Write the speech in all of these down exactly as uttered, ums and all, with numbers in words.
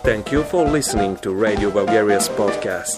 Thank you for listening to Radio Bulgaria's podcast.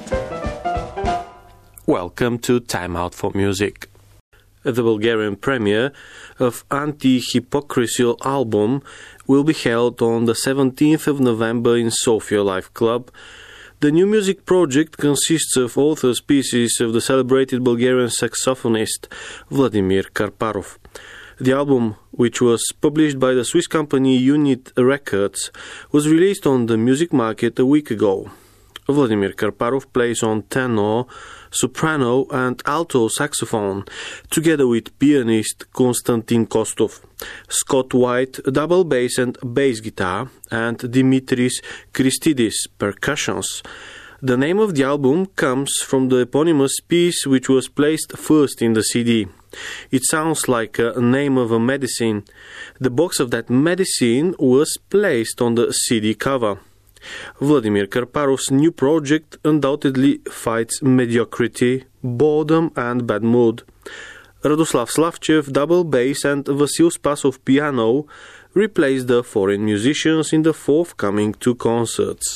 Welcome to Time Out for Music. The Bulgarian premiere of Anti-Hypocrisy album will be held on the seventeenth of November in Sofia Life Club. The new music project consists of author's pieces of the celebrated Bulgarian saxophonist Vladimir Karparov. The album, which was published by the Swiss company Unit Records, was released on the music market a week ago. Vladimir Karparov plays on tenor, soprano and alto saxophone, together with pianist Konstantin Kostov, Scott White double bass and bass guitar, and Dimitris Christidis percussions. The name of the album comes from the eponymous piece which was placed first in the C D. It sounds like a name of a medicine. The box of that medicine was placed on the C D cover. Vladimir Karparov's new project undoubtedly fights mediocrity, boredom and bad mood. Radoslav Slavchev double bass and Vasil Spasov piano replace the foreign musicians in the forthcoming two concerts.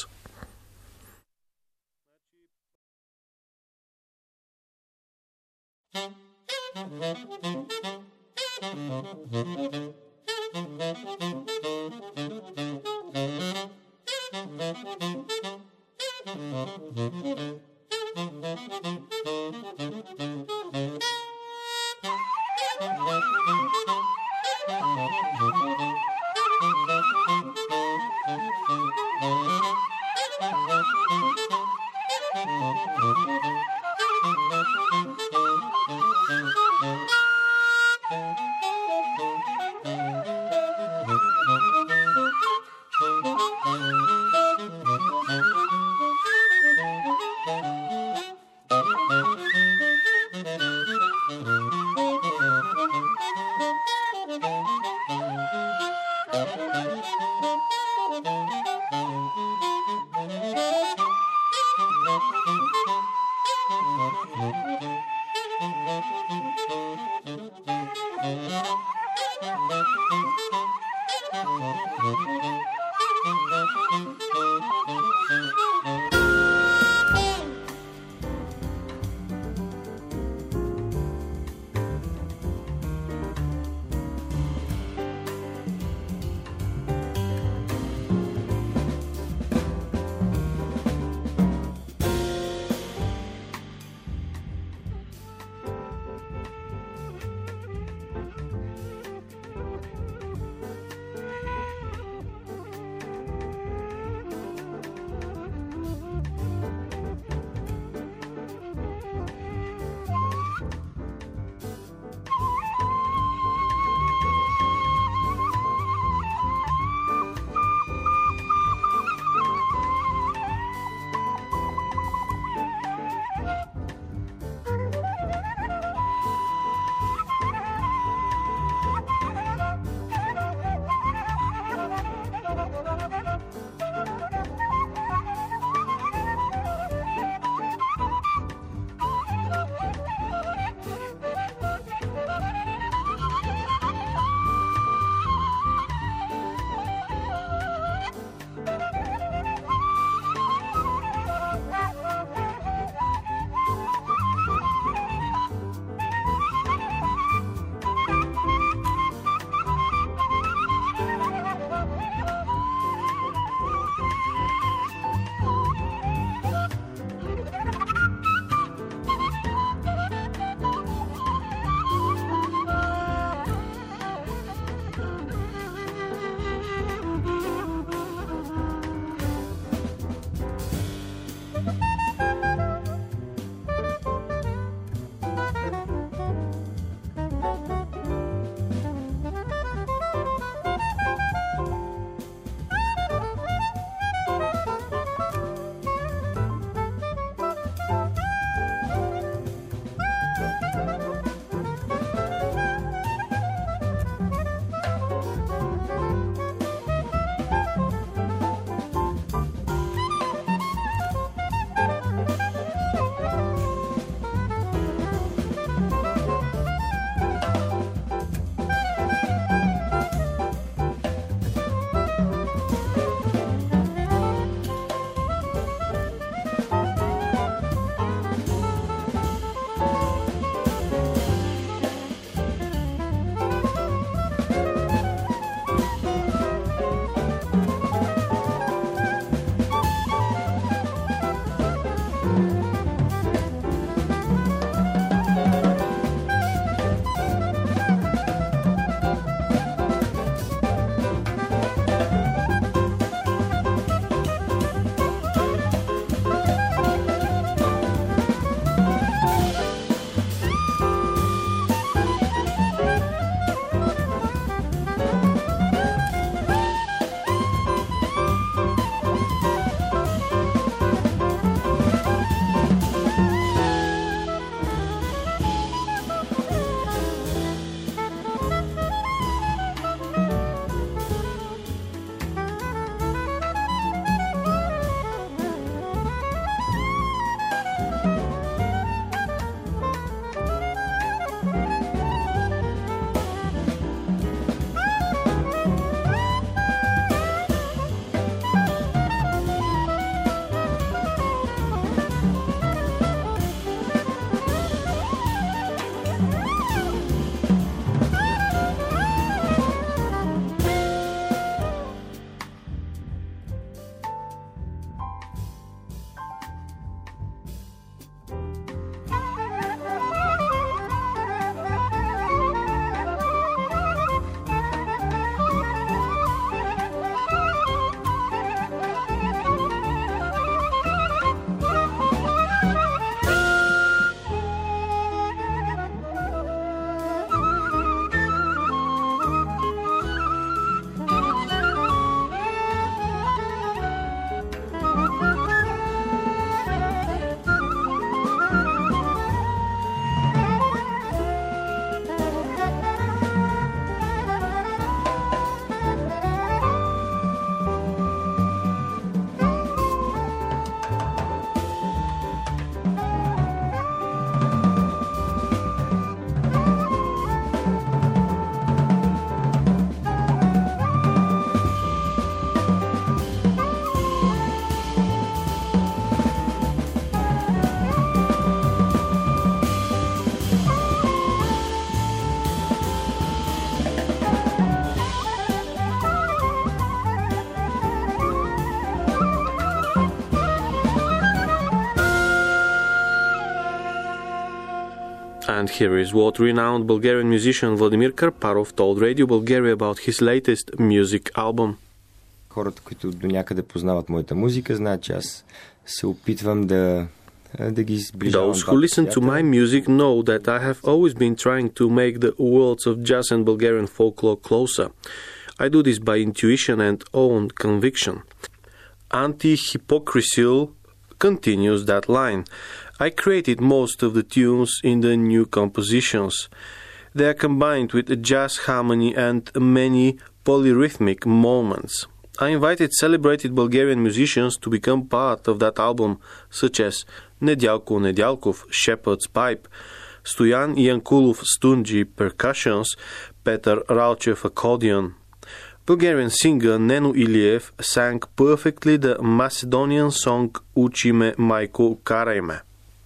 And here is what renowned Bulgarian musician Vladimir Karparov told Radio Bulgaria about his latest music album. Хората, които до някъде познават моята музика, знаят, че аз се опитвам да да ги сближавам. Those who listen to my music know that I have always been trying to make the worlds of jazz and Bulgarian folklore closer. I do this by intuition and own conviction. Anti-Hypocrisy continues that line. I created most of the tunes in the new compositions. They are combined with a jazz harmony and many polyrhythmic moments. I invited celebrated Bulgarian musicians to become part of that album, such as Nedialko Nedialkov, Shepherd's Pipe, Stoyan Yankulov Stunji Percussions, Petar Rauchev Accordion. Bulgarian singer Nenu Iliev sang perfectly the Macedonian song Uči me, Majko, Karaj me.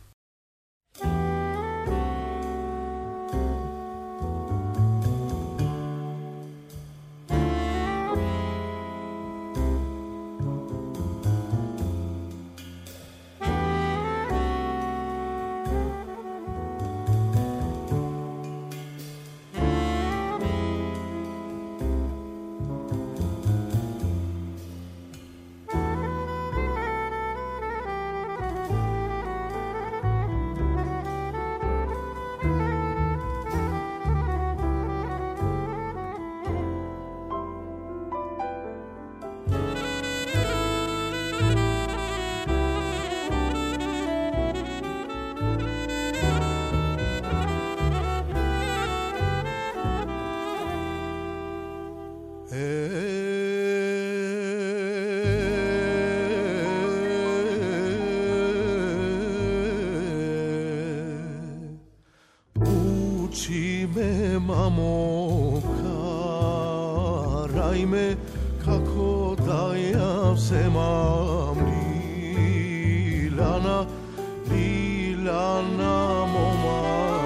Uči me, mamo, karaj me, kako da ja vzemam Lilana, Lilana, moma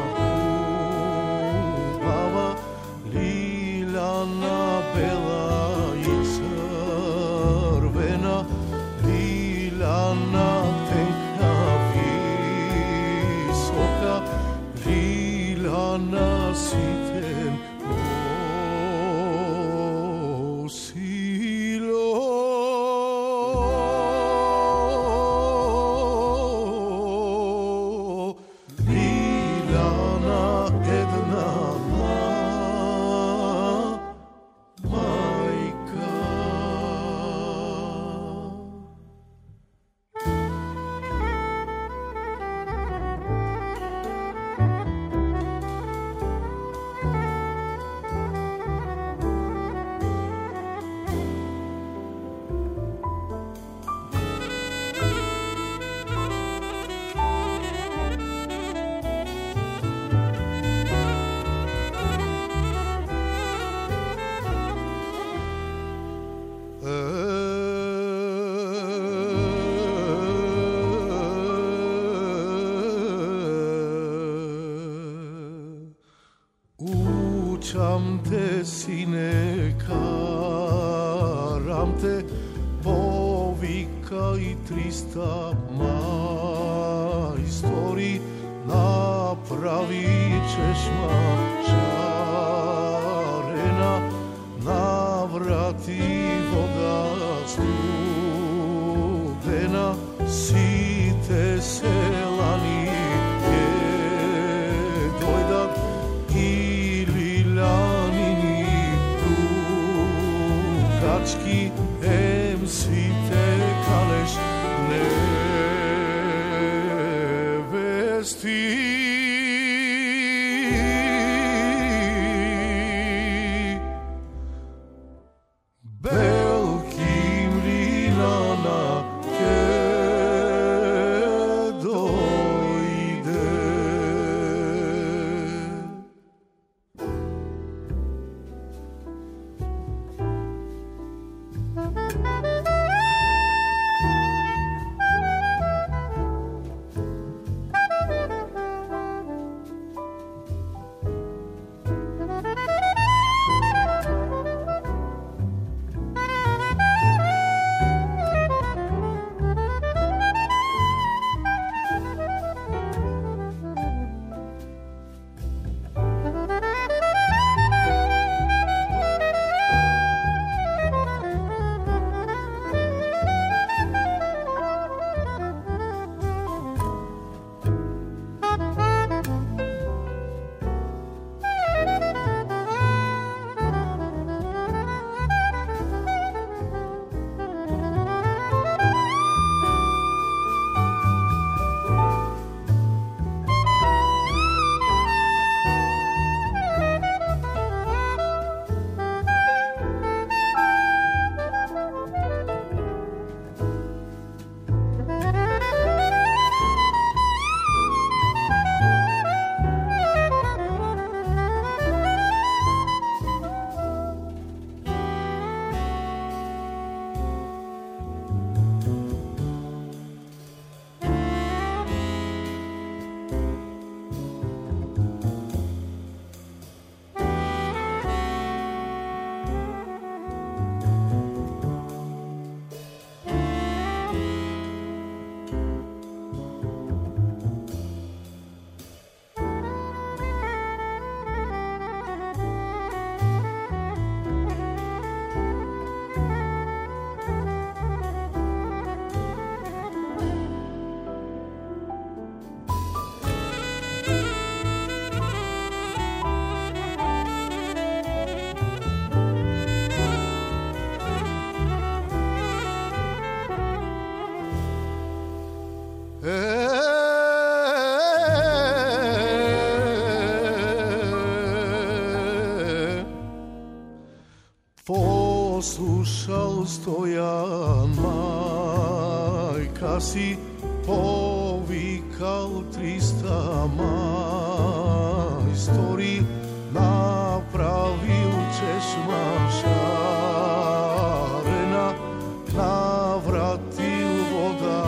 kubava, Lilana, bela i crvena, Lilana, tenka visoka, Lilana, siten nosilo. Lilana, jedna majka. Učam te, sine, karam te, povika i trista majstori, napravit ćeš mačarena, navrati voda studena, site selani je dojdak i Liljanini dugački, em svite kaleš nevesti. Belkim Lilana ke do dostojan, majka si povikal trista majstori, napravil češma šarena, navratil voda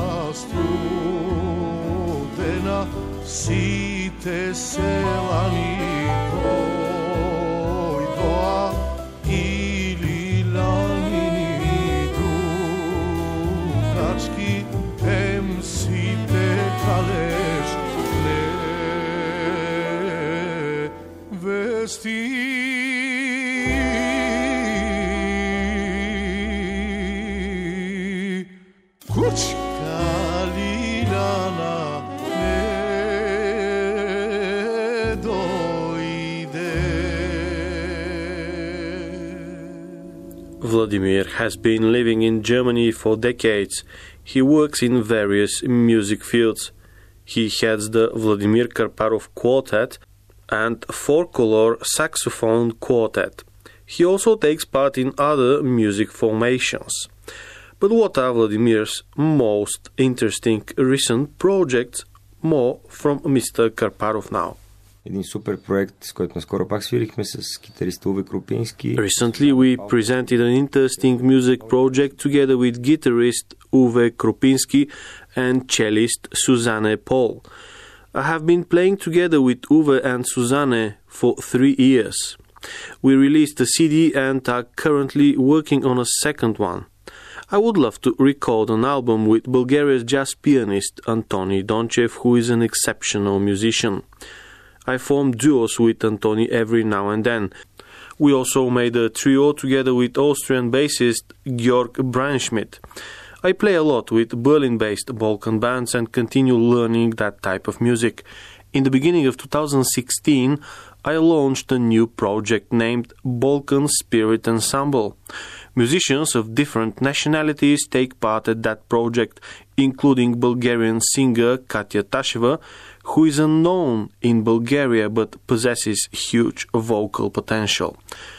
studena, site selani dojdoa ili lanini dugački, em site kaleš ne vesti. Kućka Liljana ne dojde. Vladimir has been living in Germany for decades. He works in various music fields. He heads the Vladimir Karparov Quartet and four-color saxophone quartet. He also takes part in other music formations. But what are Vladimir's most interesting recent projects? More from Mister Karparov now. Един супер проект, с който наскоро пак свирихме с китариста Уве Крупински. Recently we presented an interesting music project together with guitarist Uwe Krupinski and cellist Susanne Paul. I have been playing together with Uwe and Susanne for three years. We released a C D and are currently working on a second one. I would love to record an album with Bulgaria's jazz pianist Antoni Donchev, who is an exceptional musician. I form duos with Antoni every now and then. We also made a trio together with Austrian bassist Georg Brandschmidt. I play a lot with Berlin-based Balkan bands and continue learning that type of music. In the beginning of two thousand sixteen, I launched a new project named Balkan Spirit Ensemble. Musicians of different nationalities take part at that project, including Bulgarian singer Katya Tasheva, who is unknown in Bulgaria but possesses huge vocal potential.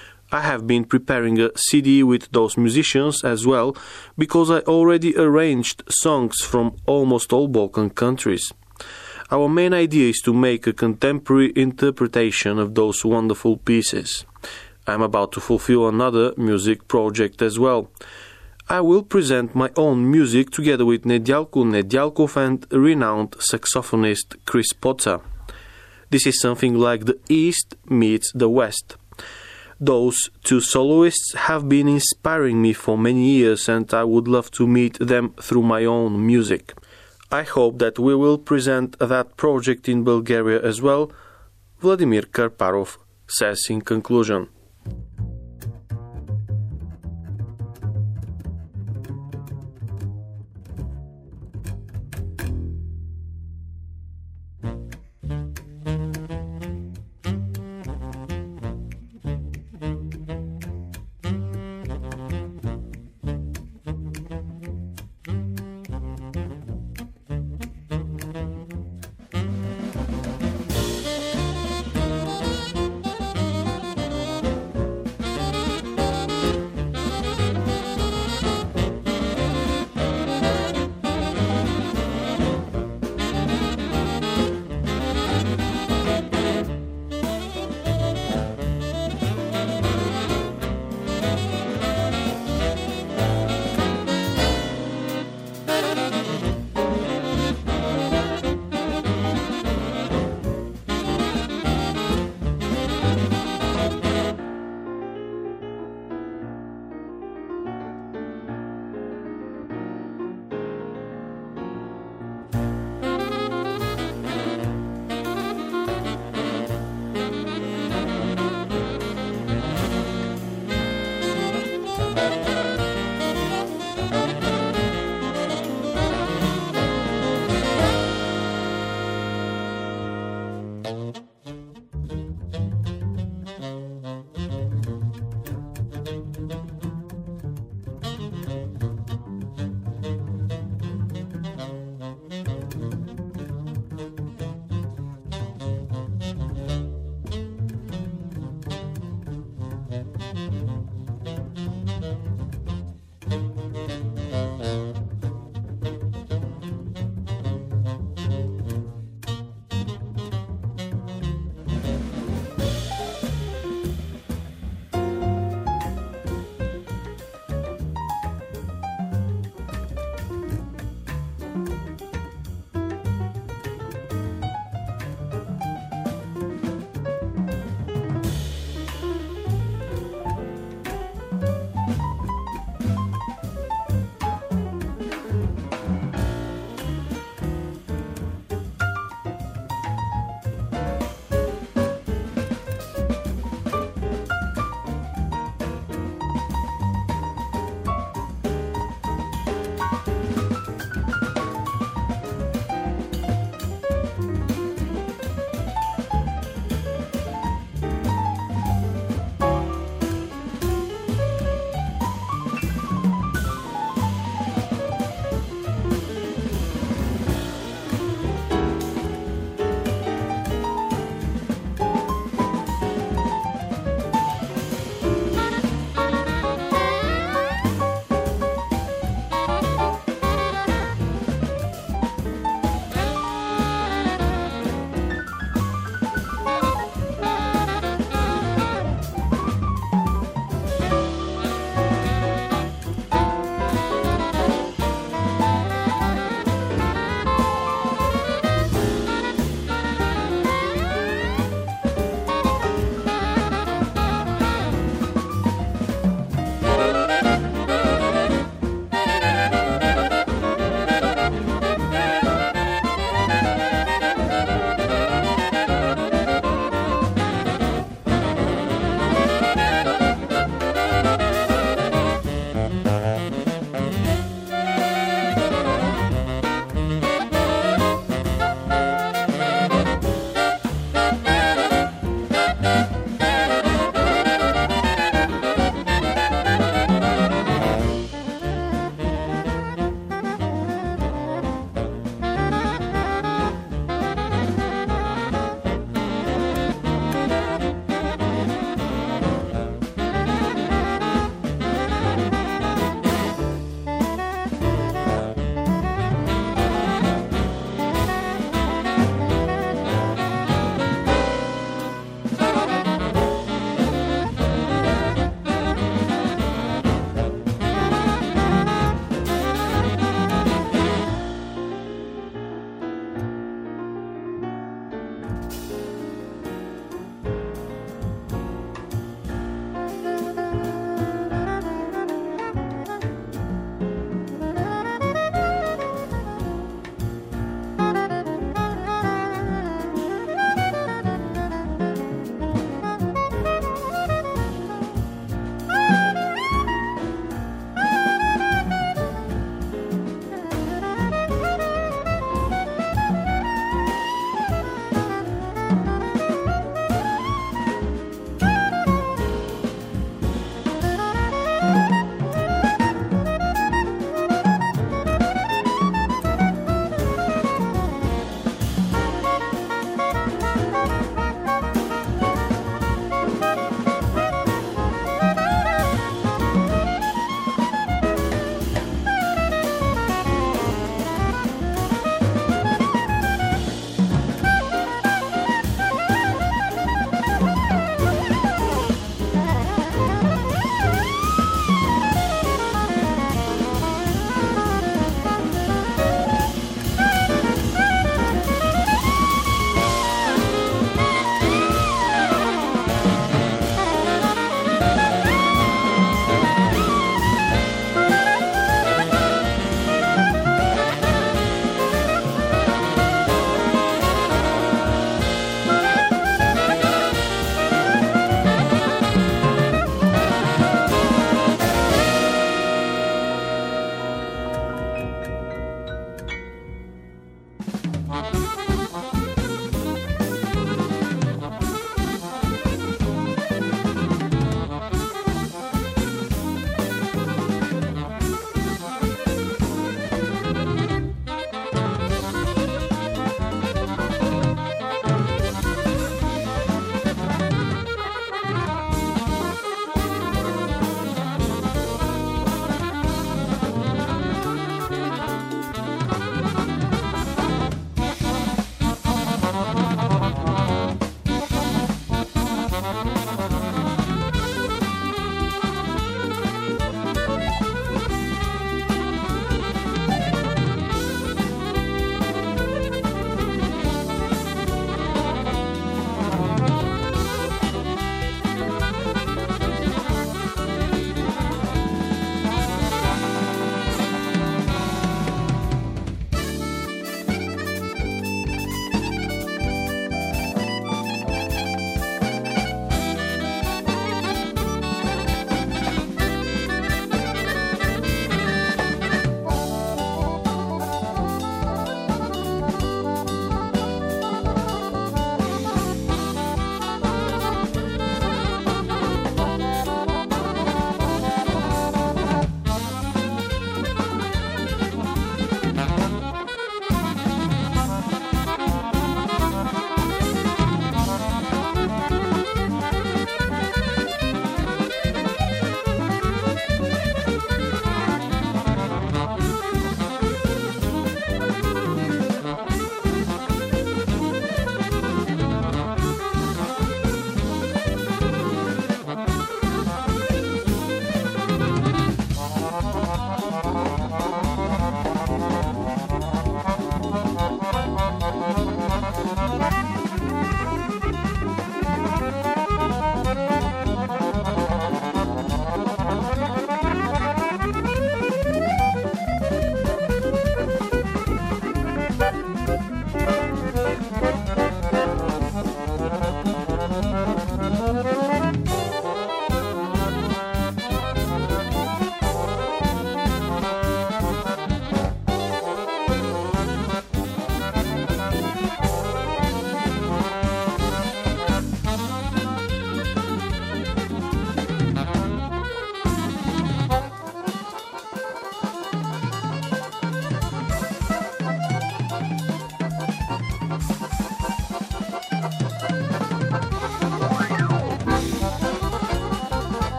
I have been preparing a C D with those musicians as well, because I already arranged songs from almost all Balkan countries. Our main idea is to make a contemporary interpretation of those wonderful pieces. I'm about to fulfill another music project as well. I will present my own music together with Nedialko Nedialkov and renowned saxophonist Chris Potsa. This is something like the East meets the West. Those two soloists have been inspiring me for many years, and I would love to meet them through my own music. I hope that we will present that project in Bulgaria as well, Vladimir Karparov says in conclusion.